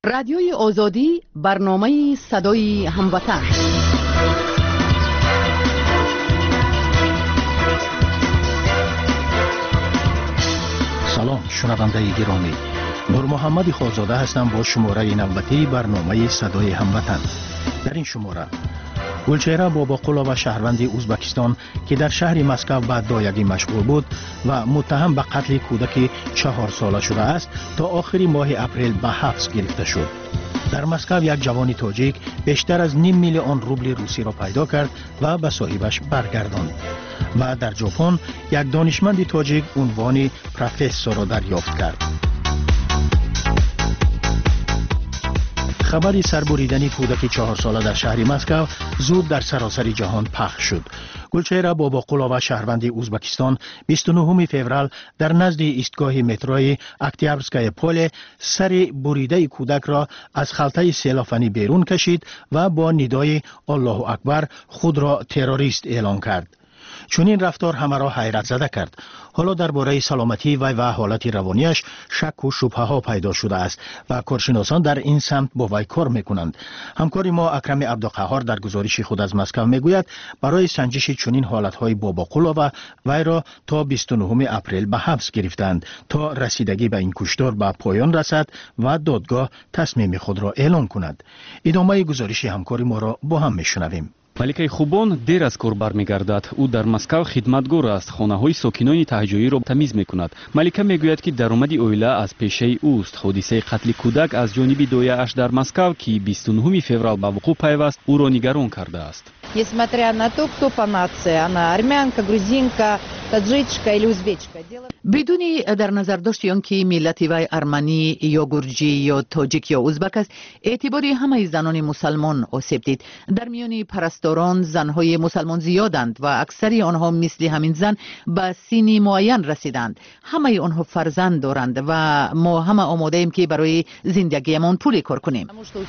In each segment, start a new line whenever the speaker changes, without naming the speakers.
رادیوی آزادی برنامه صدای هموطن.
سلام شنونده گرامی، نور محمد خالزاده هستم با شماره نوبتی برنامه صدای هموطن. در این شماره گلچهره باباقولا و شهروند ازبکستان که در شهر مسکو به دایگی مشغول بود و متهم به قتل کودک 4 ساله شده است تا آخر ماه اپریل به حبس گرفته شد. در مسکو یک جوان تاجیک بیشتر از 500,000 روبل روسی را پیدا کرد و به صاحبش برگرداند. و در ژاپن یک دانشمند تاجیک عنوان پروفسور را دریافت کرد. خبری سربریدن کودک 4 ساله در شهر مسکو زود در سراسر جهان پخش شد. گلچهره باباقولا و شهروند ازبکستان 29 فوریه در نزد ایستگاه متروی اکتیابرسکای پل سر بریده کودک را از خلطه سیلافنی بیرون کشید و با ندای الله اکبر خود را تروریست اعلام کرد. چون این رفتار همه را حیرت زده کرد. حالا درباره سلامتی و حالت روانیش شک و شبهه ها پیدا شده است و کارشناسان در این سمت با وی کار میکنند. همکار ما اکرم عبدالقهار در گزارش خود از مسکو میگوید برای سنجش چنین حالت های باباقولا و وی را تا 29 اپریل به حبس گرفتند تا رسیدگی به این کشتار به پایان رسد و دادگاه تصمیم خود را اعلان کند. ادامه گزارش همکار ما را با هم میشنویم.
маликаи хубон дер аз кор бармегардад. ӯ дар маскав хидматгор аст. хонаҳои сокинони таҳҷоиро тамиз мекунад. малика мегӯяд ки даромади оила аз пешаи ӯст. ҳодисаи қатли кӯдак аз ҷониби дояаш дар маскав ки 29 феврал ба вуқӯъ пайваст ӯро нигарон кардааст.
Несмотря на то, кто по нации, она армянка, грузинка, таджичка или узбечка.
بدون در نظر داشت که ملت وی ارمنی یا گرجی یا تاجیک یا ازبک است، اعتباری همه زنان مسلمان آسیب دید. در میان پرستاران زنهای مسلمان زیادند و اکثری آنها مثل همین زن به سنی معین رسیدند. همه آنها فرزند دارند و ما همه آماده ایم که برای زندگیمان پول کار کنیم.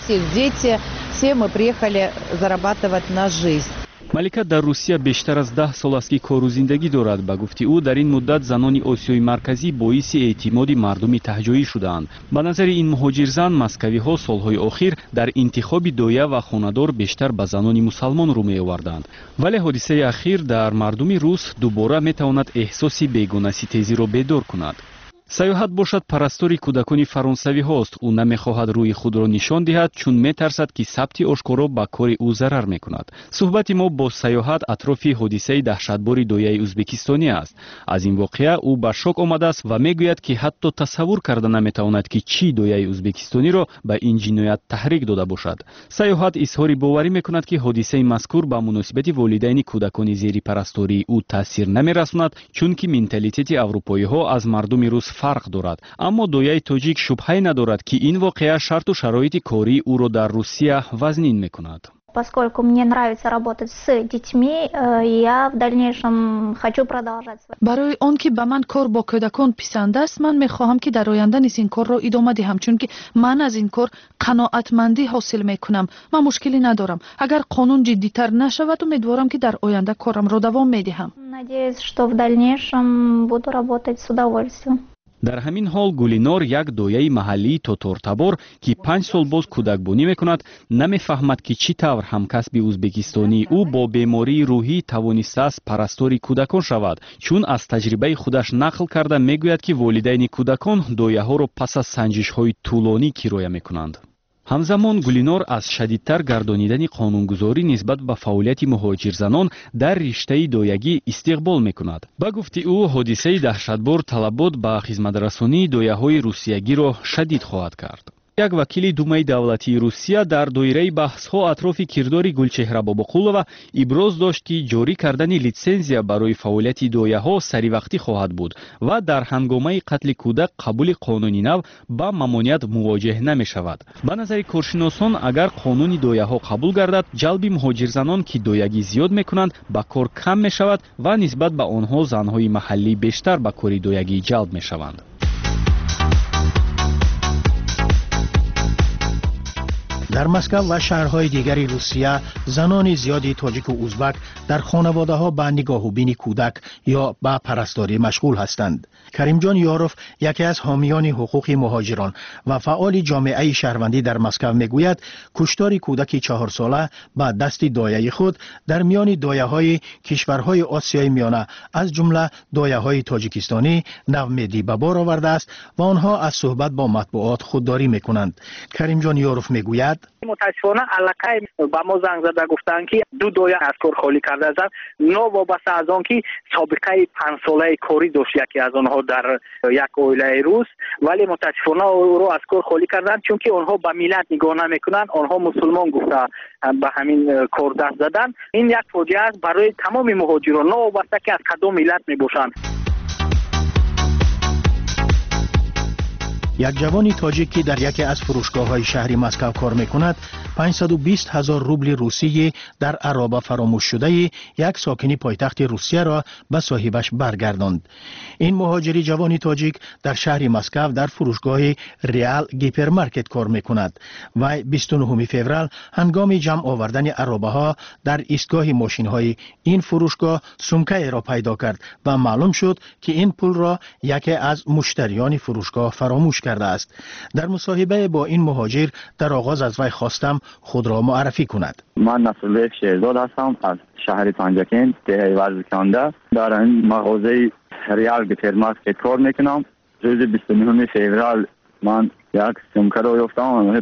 малика дар русия бештар аз 10 сол аст ки кору зиндагӣ дорад. ба гуфти ӯ дар ин муддат занони осиёи марказӣ боиси эътимоди мардуми таҳҷоӣ шудаанд. ба назари ин муҳоҷирзан маскавиҳо солҳои охир дар интихоби доя ва хонадор бештар ба занони мусалмон рӯ меоварданд. вале ҳодисаи ахир дар мардуми рус дубора метавонад эҳсоси бегонаситезиро бедор кунад. саёҳат бошад парастори кӯдакони фаронсавиҳост. ӯ намехоҳад рӯи худро нишон диҳад, чун метарсад ки сабти ошкоро ба кори ӯ зарар мекунад. суҳбати мо бо саёҳат атрофи ҳодисаи таҳшатбори дояи ӯзбекистонӣ аст. аз ин воқеа ӯ ба шок омадааст ва мегӯяд ки ҳатто тасаввур карда наметавонад ки чӣ дояи ӯзбекистониро ба ин ҷиноят таҳрик дода бошад. саёҳат изҳори боварӣ мекунад ки ҳодисаи мазкур ба муносибати волидайни кӯдакони зери парастории ӯ таъсир намерасонад, чунки менталитети аврупоиҳо аз мардуми рус фарқ дорад. аммо дояи тоҷик шубҳае надорад ки ин воқеа шарту шароити кории ӯро дар Русия вазнин мекунад.
Поскольку мне нравится работать с детьми, я в дальнейшем хочу продолжать.
برای آن که به من کار با کودکان پسند است، من میخواهم که در آینده نیز این کار را ادامه دهم، چون که من از این کار قناعتمندی حاصل میکنم. من مشکلی ندارم. اگر قانون جدی‌تر نشود، امیدوارم که در آینده کارم را دوام میدهم.
Надеюсь, что в дальнейшем буду работать с удовольствием.
дар ҳамин ҳол гулинор як дояи маҳаллии тотортабор ки 5 сол боз кӯдакбонӣ мекунад намефаҳмад ки чӣ тавр ҳамкасби ӯзбекистонии ӯ бо бемории рӯҳӣ тавонистааст парастори кӯдакон шавад, чун аз таҷрибаи худаш нақл карда мегӯяд ки волидайни кӯдакон дояҳоро пас аз санҷишҳои тӯлонӣ кироя мекунанд. ҳамзамон гулинор аз шадидтар гардонидани қонунгузорӣ нисбат ба фаъолияти муҳоҷирзанон дар риштаи доягӣ истиқбол мекунад. ба гуфти ӯ ҳодисаи таҳшатбор талабот ба хизматрасонии дояҳои русиягиро шадид хоҳад кард. як вакили думаи давлатии Русия дар доираи баҳсҳо атрофи кирдори Гулчеҳра Бобоқулова иброз дошт ки ҷорӣ кардани литсензия барои фаъолияти дояҳо саривақтӣ хоҳад буд ва дар ҳангомаи қатли кӯдак қабули қонуни нав ба мамоният мувоҷеҳ намешавад. ба назари коршиносон агар қонуни дояҳо қабул гардад, ҷалби муҳоҷирзанон ки доягӣ зиёд мекунанд ба кор кам мешавад ва нисбат ба онҳо занҳои маҳаллӣ бештар ба кори доягӣ ҷалб мешаванд.
در مسکو و شهرهای دیگری روسیه زنان زیادی تاجیک و ازبک در خانواده ها به نگاه و بین کودک یا به پرستاری مشغول هستند. کریم جان یاروف یکی از حامیان حقوق مهاجران و فعال جامعه شهروندی در مسکو میگوید کشتار کودک 4 ساله به دست دایه خود در میان دایه های کشورهای آسیای میانه از جمله دایه های تاجیکستانی نومیدی به بار آورده است و آنها از صحبت با مطبوعات خودداری میکنند. کریم جان یاروف میگوید
متاسفانه علاقه با ما زنگ زده گفتند که 2 دایه از کار خالی کرده اند. نوابسته از آن که سابقه 5 ساله کاری داشت یکی از آنها در یک اویله روس، ولی متاسفانه او را از کار خالی کردند چون که آنها به ملت نگاه نمیکنند، آنها مسلمان گفته به همین کار دست زدند. این یک فاجعه است برای تمام مهاجران نوابسته که از کدام ملت میباشند.
یک جوانی تاجیک که در یکی از فروشگاه‌های شهری مسکو کار می‌کند 520,000 روبل روسیه در عرابه فراموش شده یک ساکنی پایتخت روسیه را به صاحبش برگرداند. این مهاجری جوانی تاجیک در شهر مسکو در فروشگاه ریال گیپرمارکت کار می‌کند و 29 فوریه هنگام جمع آوردن عرابه‌ها در ایستگاه ماشین‌های این فروشگاه سومکه را پیدا کرد و معلوم شد که این پول را یکی از مشتریان فروشگاه فراموش کرده است. در مصاحبه با این مهاجر در آغاز از وی خواستم خود را معرفی کند.
من نصرالله شیرزاد هستم از شهر پنجکین دهه ورزکنده. در این مغازه ریال گیپرمارکت کار میکنم. روز 29 فوریه من یک سومکه را یافتم،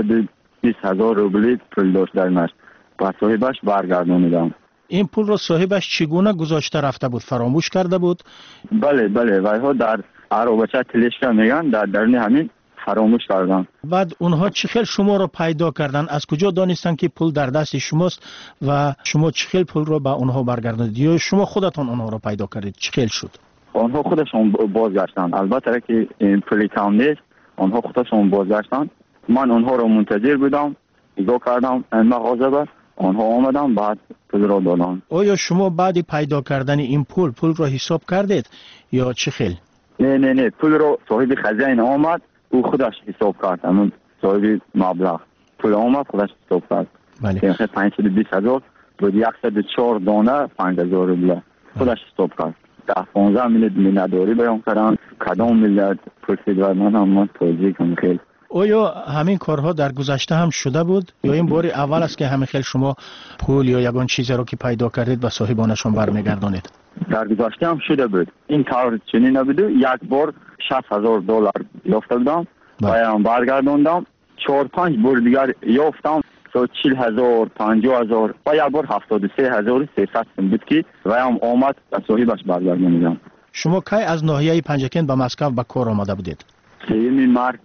520,000 روبل پول داشت درش. با صاحبش برگردانیدم.
این پول را صاحبش چگونه گذاشته رفته بود؟ فراموش کرده بود؟
بله ویها در عربچه تلشکا میگن در درون همین فراموش کردن.
بعد اونها چه خیلی شما را پیدا کردن؟ از کجا دانستن که پول در دست شماست و شما چه خیلی پول را به اونها برگرداندید یا شما خودتان اونها را پیدا کردید؟ چه خیلی شد؟
آنها خودشون بازگشتن. البته که این پولی کم نیست، آنها خودشون بازگشتن. من اونها را منتظر بودم، نگاه کردم این مغازه با آنها آمدن بعد پول را دادن.
آیا شما بعد پیدا کردن این پول را حساب کردید یا چه خیلی؟
نه پول رو صاحب خزانه آمد او خودش حساب کرد. همون صاحب مبلغ پول آمد خودش حساب کرد.
بله.
520,000 بود 104 دانه 5,000 روبل خودش حساب کرد. 10-15 میلیون نداری بیان کردن. کدام ملت پرسید و من توضیح کنم. خیلی
آیا همین کارها در گذشته هم شده بود یا این بار اول است که همین خیلی شما پول یا یگان چیزی رو که پیدا کردید و صاحبانشون برمیگردانید؟
در گذشته هم شده بود. این طور چنین نبود. یک بار 60,000 دلار یافته بودم و برگرداندم. 4-5 بار دیگر یافتم 40,000 50,000 و یک بار 73,300 بود که و هم آمد و صاحبش برگرداندم.
شما کی از ناحیه پنجکین به مسکو به کار آمده بودید؟
3 مارس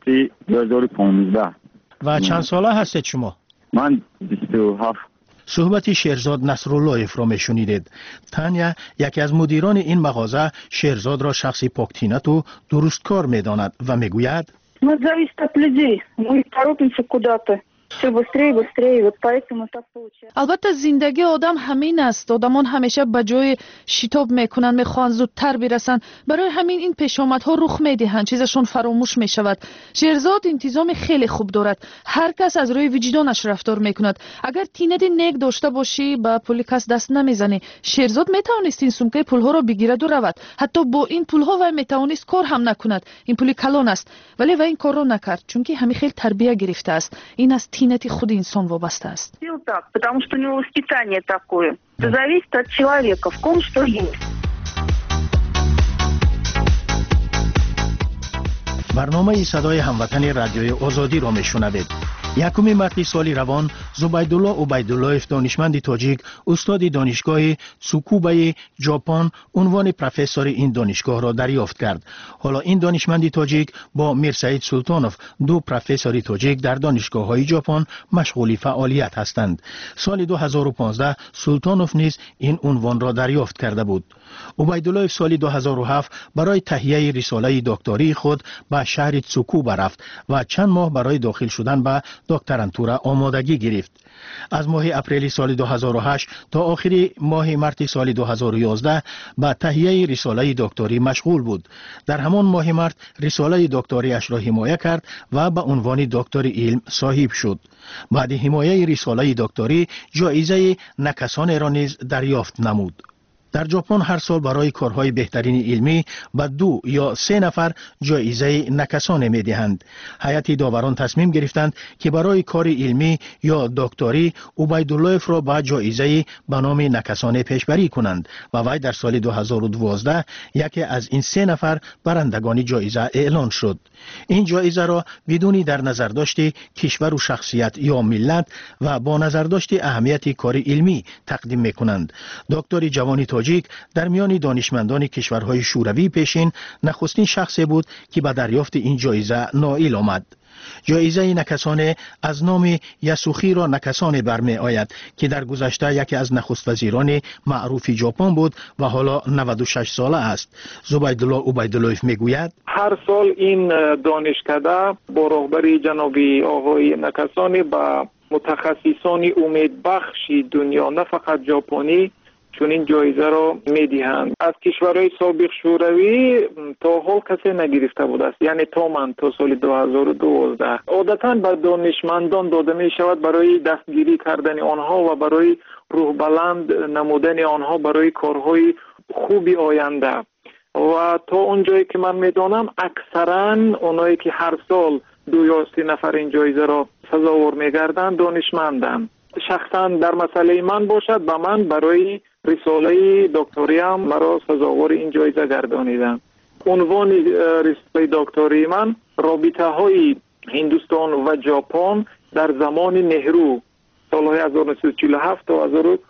2015.
و چند ساله هستید شما؟
من 27.
صحبت شیرزاد نصرالله را میشنیدید. تانیا یکی از مدیران این مغازه شیرزاد را شخصی پاکتینت و درستکار میداند و میگوید
Мы зависит от людей. Мы торопимся куда-то. Все быстрее, вот поэтому так получается.
البته زندگی آدم همین است. آدمان همیشه به جای شتاب میکنن، میخوان زودتر برسن. برای همین این پیشامدها رخ میدهند، چیزشون فراموش میشود. شیرزاد انتظام خیلی خوب دارد. هر کس از روی وجدانش رفتار میکند. اگر تینت نیک داشته باشی با پول کس دست نمیزنی. شیرزاد میتوانست این سومکه پولها را بگیرد و رود. حتی با این پولها و میتوانست کار هم نکند. این پول کلان است. ولی و این کار را نکرد چون که همین خیلی تربیت گرفته است. این از تینت خود انسان وابسته است.
Так, потому что у него воспитание такое. Это зависит от человека, в ком что есть.
برنامه صدای هموطن رادیوی آزادی را میشنوید. 1 مارس سال روان زبیدالله عبیداللهف دانشمند تاجیک استاد دانشگاه تسوکوبه ژاپن عنوان پروفسور این دانشگاه را دریافت کرد. حالا این دانشمند تاجیک با میرسعید سلطانوف 2 پروفسور تاجیک در دانشگاه‌های ژاپن مشغول فعالیت هستند. سال 2015 سلطانوف نیز این عنوان را دریافت کرده بود. عبیدالله سال 2007 برای تهیه رساله دکتری خود به شهر تسوکوبه رفت و چند ماه برای داخل شدن به دکترانتورا آمادگی گرفت. از ماه اپریل سال 2008 تا آخر ماه مارس سال 2011 به تهیه رساله دکتری مشغول بود. در همان ماه مارس رساله دکتریش را حمایت کرد و به عنوان دکتر علم صاحب شد. بعد حمایت رساله دکتری جایزه نکسان را نیز دریافت نمود. در ژاپن هر سال برای کارهای بهترین علمی به 2 یا 3 نفر جایزه نکسان می دهند. هیئت داوران تصمیم گرفتند که برای کار علمی یا دکتری عبیداللهف را به جایزه به نام نکسان پیشبری کنند و وی در سال 2012 یکی از این 3 نفر برندگان جایزه اعلان شد. این جایزه را بدون در نظر داشته کشور و شخصیت یا ملت و با نظر داشته اهمیت کار علمی تقدیم می کنند. دکتر جوانی تاجیک در میان دانشمندان کشورهای شوروی پیشین نخستین شخصی بود که به دریافت این جایزه نائل آمد. جایزه نکسان از نام یاسوخیرو نکسان برمی آید که در گذشته یکی از نخست وزیران معروف ژاپن بود و حالا 96 ساله است. زبیدالله عبیداللهف میگوید
هر سال این دانشکده با رهبری جنابی آقای نکسانی با متخصصان امیدبخش دنیا نه فقط ژاپنی چون این جایزه را میدهند. از کشورهای سابق شوروی تا حال کسی نگرفته بود است، یعنی تا من تا سال 2012. عادتا به دانشمندان داده می شود برای دستگیری کردن آنها و برای روح بلند نمودن آنها برای کارهای خوبی آینده. و تا اونجایی که من میدانم اکثرا اونایی که هر سال 2 یا 3 نفر این جایزه را سزاوار میگردند دانشمندند. شخصا در مسئله من باشد به من برای رساله دکتری هم مرا سزاوار این جایزه گردانیدند. عنوان رساله دکتری من رابطه های هندوستان و ژاپن در زمان نهرو سالهای 1947 تا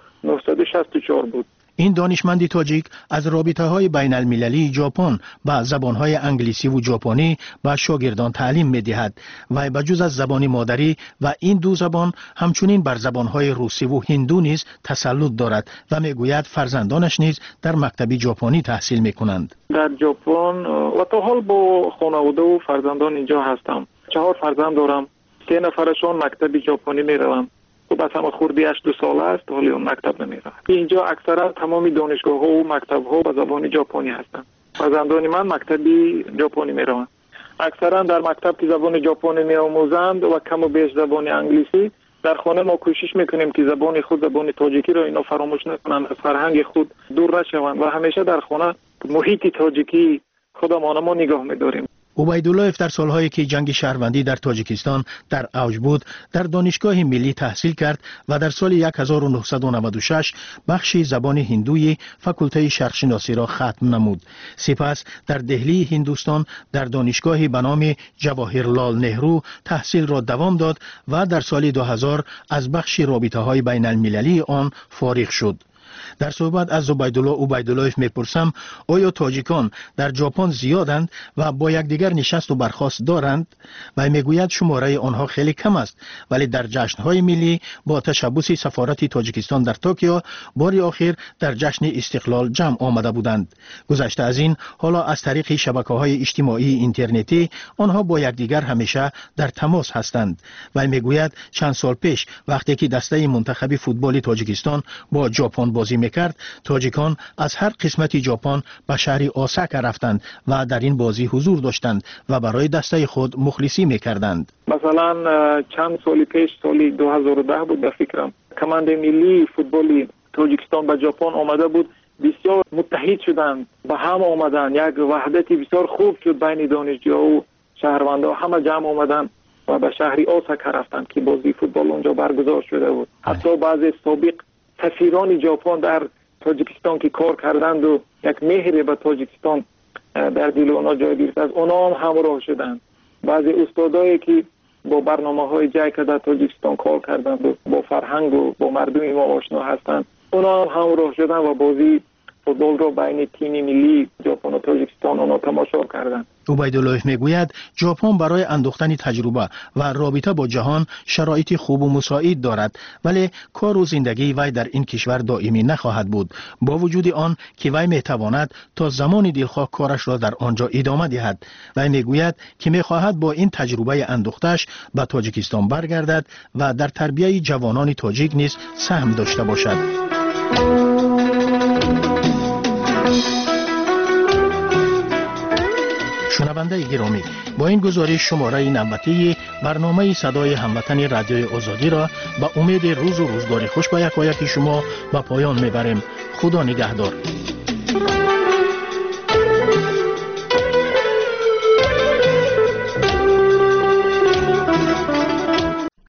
1964 بود.
این دانشمند تاجیک از رابطه های بین المللی ژاپن با زبان های انگلیسی و ژاپنی به شاگردان تعلیم می دهد و بجز از زبان مادری و این 2 زبان همچنین بر زبان های روسی و هندو نیز تسلط دارد و می گوید فرزندانش نیز در مکتب ژاپنی تحصیل می کنند.
در ژاپن و تا حال با خانواده و فرزندان اینجا هستم. 4 فرزند دارم. 3 نفرشون مکتب ژاپنی می روند. خب از همه خوردی 2 ساله است ولی اون مکتب نمیره. اینجا اکثرا تمام دانشگاه ها و مکتب ها به زبان ژاپنی هستند. فرزندان من مکتبی ژاپنی میروند. اکثرا در مکتب که زبان ژاپنی میآموزند و کم و بیش زبان انگلیسی. در خانه ما کوشش میکنیم که زبان خود زبان تاجیکی را اینا فراموش نکنند، از فرهنگ خود دور نشوند و همیشه در خانه محیط تاجیکی خودمان ما نگاه میداریم.
عبیداللهف در سالهایی که جنگ شهروندی در تاجیکستان در اوج بود در دانشگاه ملی تحصیل کرد و در سال 1996 بخش زبان هندوی فاکولته شرقشناسی را ختم نمود. سپس در دهلی هندوستان در دانشگاهی به نام جواهرلال نهرو تحصیل را دوام داد و در سال 2000 از بخش رابطه های بین المللی آن فارغ شد. در صحبت از زبیدالله عبیداللهف میپرسم آیا تاجیکان در ژاپن زیادند و با یکدیگر نشست و برخاست دارند؟ و میگوید شماره آنها خیلی کم است ولی در جشن‌های ملی با تشبث سفارت تاجیکستان در توکیو بار آخر در جشن استقلال جمع آمده بودند. گذشته از این حالا از طریق شبکه‌های اجتماعی اینترنتی آنها با یکدیگر همیشه در تماس هستند. و میگوید چند سال پیش وقتی که دسته منتخب فوتبال تاجیکستان با ژاپن بازی میکرد تاجیکان از هر قسمت ژاپن به شهر اوساکا رفتند و در این بازی حضور داشتند و برای دسته خود مخلصی میکردند.
مثلا چند سال پیش سال 2010 بود در فکرم کماند ملی فوتبالی تاجیکستان به ژاپن آمده بود. بسیار متحد شدند به هم آمدند. یک وحدتی بسیار خوب شد بین دانشجوها و شهروندان. همه جمع آمدند و به شهر اوساکا رفتند که بازی فوتبال اونجا برگزار شده بود. حتی بعضی سابق سفیران ژاپن در تاجیکستان که کار کردند و یک مهر به تاجیکستان در دل اونا جای گرفت از اونا هم همراه شدند. بعضی استادایی که با برنامه‌های جایکا در تاجیکستان کار کردند و با فرهنگ و با مردم ما آشنا هستند اونا هم همراه شدند و بازی فوتبال رو بین تیم ملی ژاپن و تاجیکستان اونا تماشا کردند.
عبیدالله میگوید ژاپن برای اندوختن تجربه و رابطه با جهان شرایط خوب و مساعد دارد، ولی کار و زندگی وی در این کشور دائمی نخواهد بود. با وجود آن که وی میتواند تا زمان دلخواه کارش را در آنجا ادامه دهد. وی میگوید که میخواهد با این تجربه اندوختش به تاجیکستان برگردد و در تربیت جوانان تاجیک نیز سهم داشته باشد. شنونده گرامی، با این گزارش شماره نوبتی برنامه صدای هموطن رادیوی آزادی را به امید روز و روزگار خوش به یکایک شما به پایان میبریم. خدا نگهدار.